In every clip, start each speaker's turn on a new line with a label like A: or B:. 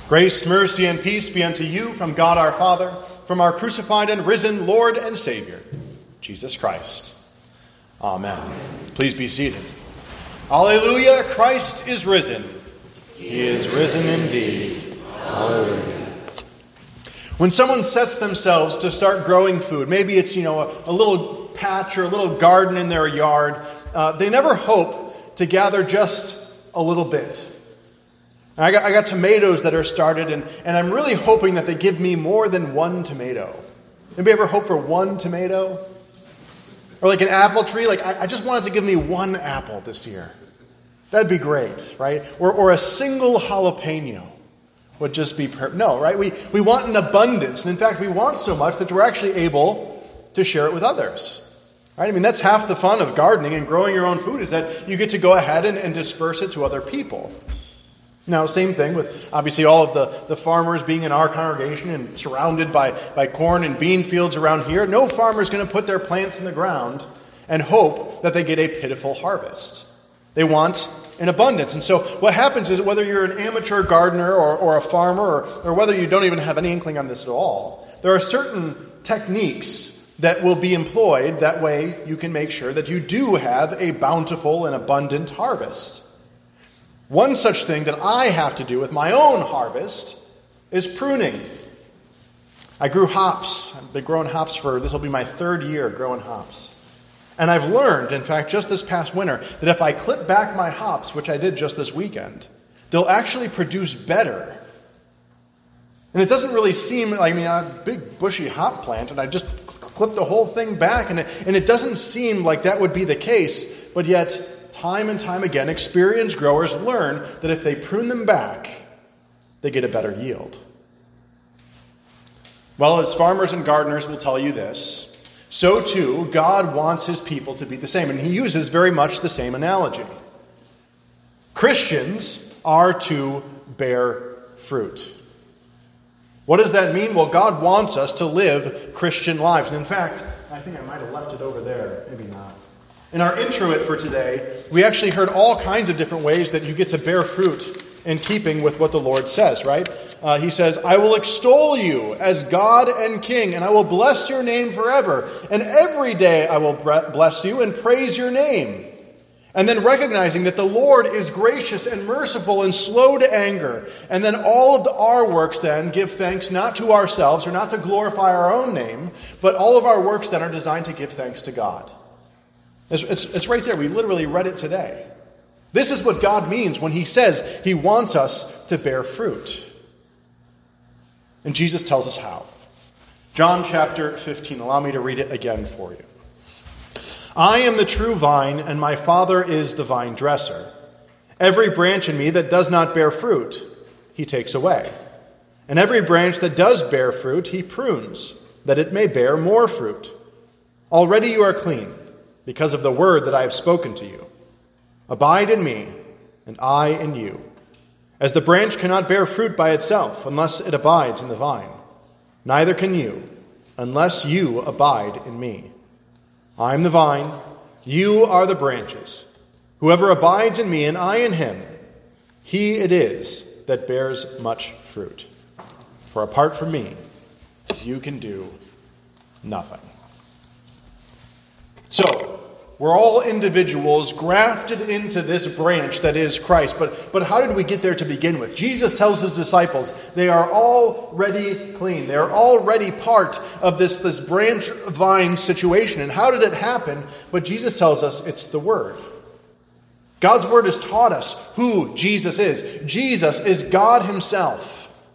A: Grace, mercy, and peace be unto you from God our Father, from our crucified and risen Lord and Savior, Jesus Christ. Amen. Please be seated. Alleluia, Christ is risen. He is risen indeed. Alleluia. When someone sets themselves to start growing food, maybe it's, a little patch or a little garden in their yard, they never hope to gather just a little bit. I got tomatoes that are started, and I'm really hoping that they give me more than one tomato. Anybody ever hope for one tomato? Or like an apple tree? Like, I just wanted to give me one apple this year. That'd be great, right? Or a single jalapeno would just be no, right? We want an abundance. And in fact, we want so much that we're actually able to share it with others. Right? I mean, that's half the fun of gardening and growing your own food, is that you get to go ahead and disperse it to other people. Now, same thing with, obviously, all of the farmers being in our congregation and surrounded by corn and bean fields around here. No farmer is going to put their plants in the ground and hope that they get a pitiful harvest. They want an abundance. And so what happens is, whether you're an amateur gardener or a farmer, or whether you don't even have any inkling on this at all, there are certain techniques that will be employed. That way you can make sure that you do have a bountiful and abundant harvest. One such thing that I have to do with my own harvest is pruning. I grew hops. I've been growing hops this will be my third year growing hops. And I've learned, in fact, just this past winter, that if I clip back my hops, which I did just this weekend, they'll actually produce better. And it doesn't really seem, a big bushy hop plant, and I just clip the whole thing back, and it doesn't seem like that would be the case, but yet, time and time again, experienced growers learn that if they prune them back, they get a better yield. Well, as farmers and gardeners will tell you this, so too, God wants his people to be the same. And he uses very much the same analogy. Christians are to bear fruit. What does that mean? Well, God wants us to live Christian lives. And in fact, I think I might have left it over there. Maybe not. In our introit for today, we actually heard all kinds of different ways that you get to bear fruit in keeping with what the Lord says, right? He says, I will extol you as God and King, and I will bless your name forever. And every day I will bless you and praise your name. And then recognizing that the Lord is gracious and merciful and slow to anger. And then all of our works then give thanks not to ourselves or not to glorify our own name, but all of our works then are designed to give thanks to God. It's right there. We literally read it today. This is what God means when he says he wants us to bear fruit. And Jesus tells us how. John chapter 15. Allow me to read it again for you. I am the true vine, and my Father is the vine dresser. Every branch in me that does not bear fruit, he takes away. And every branch that does bear fruit, he prunes, that it may bear more fruit. Already you are clean, because of the word that I have spoken to you. Abide in me, and I in you. As the branch cannot bear fruit by itself unless it abides in the vine, neither can you unless you abide in me. I am the vine, you are the branches. Whoever abides in me and I in him, he it is that bears much fruit. For apart from me, you can do nothing. So, we're all individuals grafted into this branch that is Christ. But how did we get there to begin with? Jesus tells his disciples they are already clean. They are already part of this branch vine situation. And how did it happen? But Jesus tells us it's the Word. God's Word has taught us who Jesus is. Jesus is God himself.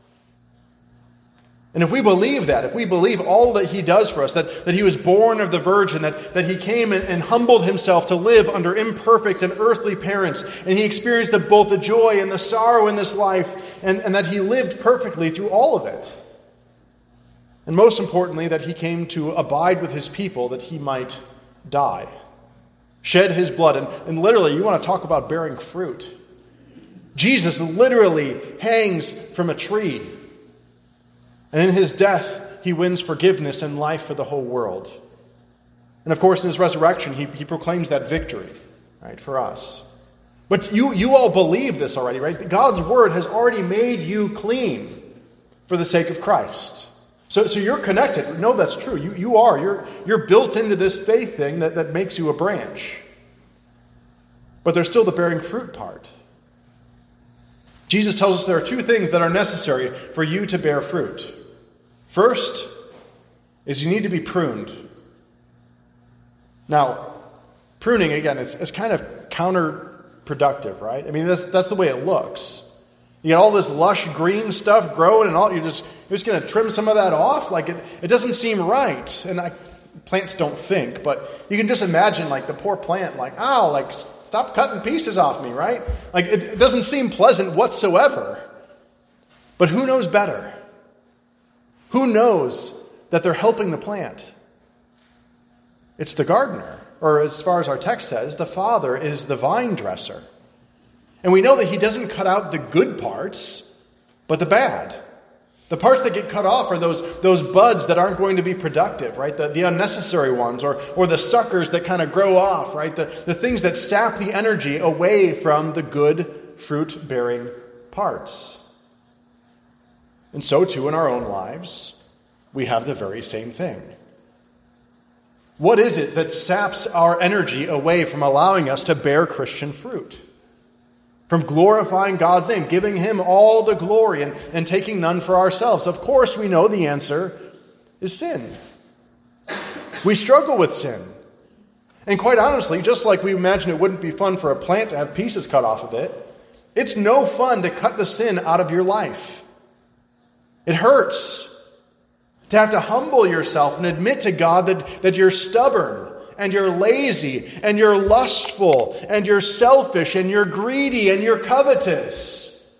A: And if we believe that, if we believe all that he does for us, that he was born of the Virgin, that he came and humbled himself to live under imperfect and earthly parents, and he experienced both the joy and the sorrow in this life, and that he lived perfectly through all of it. And most importantly, that he came to abide with his people that he might die, shed his blood. And literally, you want to talk about bearing fruit. Jesus literally hangs from a tree. And in his death, he wins forgiveness and life for the whole world. And of course, in his resurrection, he proclaims that victory, right, for us. But you all believe this already, right? God's word has already made you clean for the sake of Christ. So you're connected. No, that's true. You are. You're built into this faith thing that makes you a branch. But there's still the bearing fruit part. Jesus tells us there are two things that are necessary for you to bear fruit. First is you need to be pruned. Now, pruning, again, it's kind of counterproductive, right? I mean, that's the way it looks. You get all this lush green stuff growing, and you're just going to trim some of that off? Like, it doesn't seem right. And plants don't think, but you can just imagine, like, the poor plant, like, ow, like, stop cutting pieces off me, right? Like, it doesn't seem pleasant whatsoever. But who knows better? Who knows that they're helping the plant? It's the gardener. Or as far as our text says, the Father is the vine dresser. And we know that he doesn't cut out the good parts, but the bad. The parts that get cut off are those buds that aren't going to be productive, right? The unnecessary ones, or the suckers that kind of grow off, right? The things that sap the energy away from the good fruit-bearing parts. And so too in our own lives, we have the very same thing. What is it that saps our energy away from allowing us to bear Christian fruit? From glorifying God's name, giving him all the glory and taking none for ourselves? Of course, we know the answer is sin. We struggle with sin. And quite honestly, just like we imagine it wouldn't be fun for a plant to have pieces cut off of it, it's no fun to cut the sin out of your life. It hurts to have to humble yourself and admit to God that you're stubborn, and you're lazy, and you're lustful, and you're selfish, and you're greedy, and you're covetous.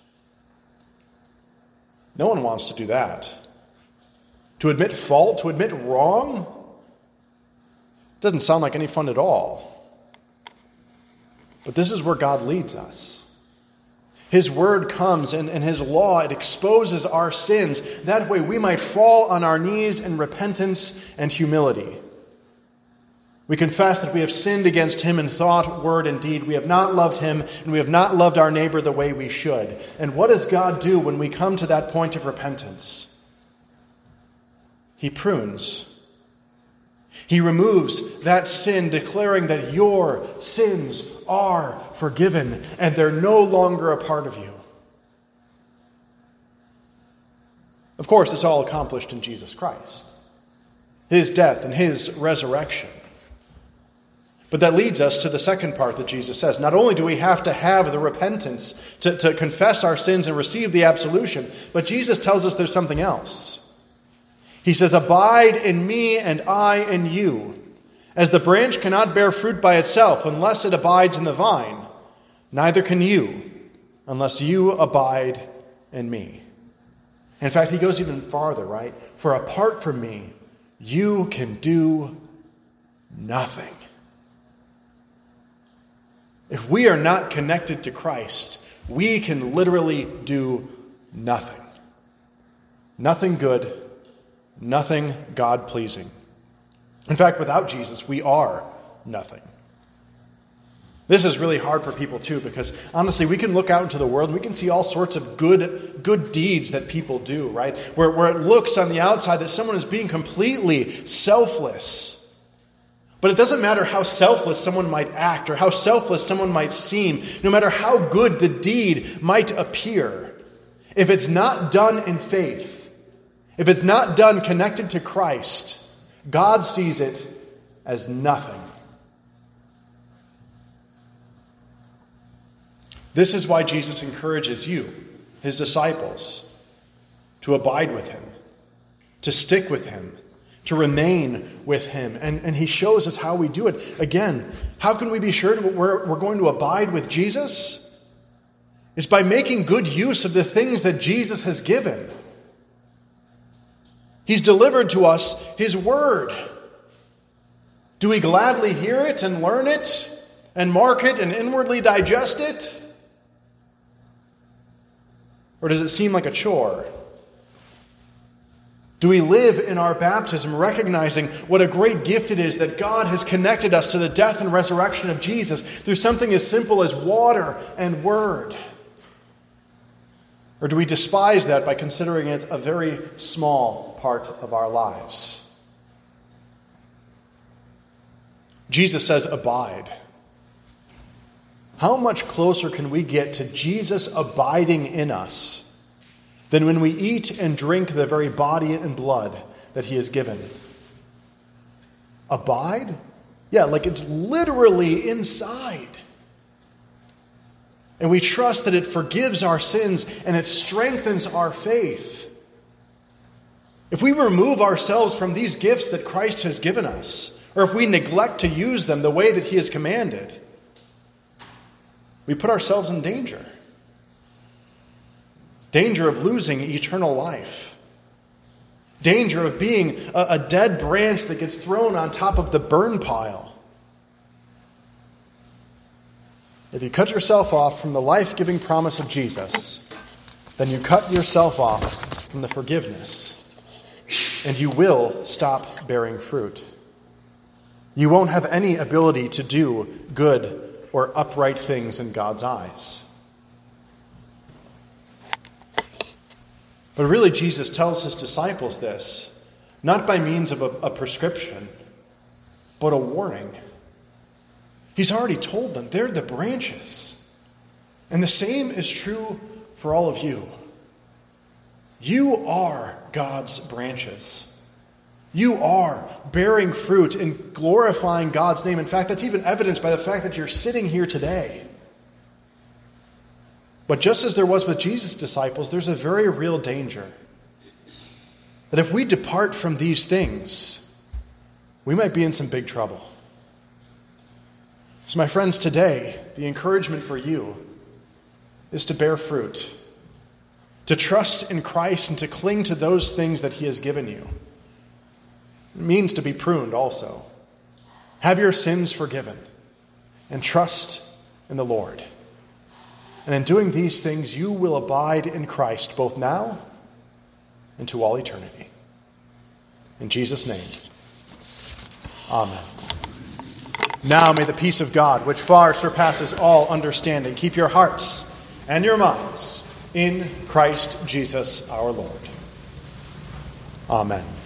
A: No one wants to do that. To admit fault, to admit wrong, doesn't sound like any fun at all. But this is where God leads us. His word comes, and his law, it exposes our sins. That way we might fall on our knees in repentance and humility. We confess that we have sinned against him in thought, word, and deed. We have not loved him, and we have not loved our neighbor the way we should. And what does God do when we come to that point of repentance? He prunes. He removes that sin, declaring that your sins are forgiven, and they're no longer a part of you. Of course, it's all accomplished in Jesus Christ, his death and his resurrection. But that leads us to the second part that Jesus says. Not only do we have to have the repentance to confess our sins and receive the absolution, but Jesus tells us there's something else. He says, "Abide in me and I in you. As the branch cannot bear fruit by itself unless it abides in the vine, neither can you unless you abide in me." In fact, he goes even farther, right? "For apart from me, you can do nothing." If we are not connected to Christ, we can literally do nothing. Nothing good, nothing God-pleasing. In fact, without Jesus, we are nothing. This is really hard for people too, because honestly, we can look out into the world and we can see all sorts of good deeds that people do, right? Where it looks on the outside that someone is being completely selfless. But it doesn't matter how selfless someone might act or how selfless someone might seem, no matter how good the deed might appear. If it's not done in faith, if it's not done connected to Christ, God sees it as nothing. This is why Jesus encourages you, his disciples, to abide with him, to stick with him, to remain with him. And he shows us how we do it. Again, how can we be sure we're going to abide with Jesus? It's by making good use of the things that Jesus has given. He's delivered to us his word. Do we gladly hear it and learn it and mark it and inwardly digest it? Or does it seem like a chore? Do we live in our baptism recognizing what a great gift it is that God has connected us to the death and resurrection of Jesus through something as simple as water and word? Or do we despise that by considering it a very small part of our lives? Jesus says, abide. How much closer can we get to Jesus abiding in us than when we eat and drink the very body and blood that he has given? Abide? Yeah, like it's literally inside. And we trust that it forgives our sins and it strengthens our faith. If we remove ourselves from these gifts that Christ has given us, or if we neglect to use them the way that he has commanded, we put ourselves in danger. Danger of losing eternal life. Danger of being a dead branch that gets thrown on top of the burn pile. If you cut yourself off from the life-giving promise of Jesus, then you cut yourself off from the forgiveness, and you will stop bearing fruit. You won't have any ability to do good or upright things in God's eyes. But really, Jesus tells his disciples this, not by means of a prescription, but a warning. He's already told them they're the branches. And the same is true for all of you. You are God's branches. You are bearing fruit and glorifying God's name. In fact, that's even evidenced by the fact that you're sitting here today. But just as there was with Jesus' disciples, there's a very real danger that if we depart from these things, we might be in some big trouble. So my friends, today, the encouragement for you is to bear fruit, to trust in Christ and to cling to those things that he has given you. It means to be pruned also. Have your sins forgiven and trust in the Lord. And in doing these things, you will abide in Christ both now and to all eternity. In Jesus' name, amen. Now may the peace of God, which far surpasses all understanding, keep your hearts and your minds in Christ Jesus our Lord. Amen.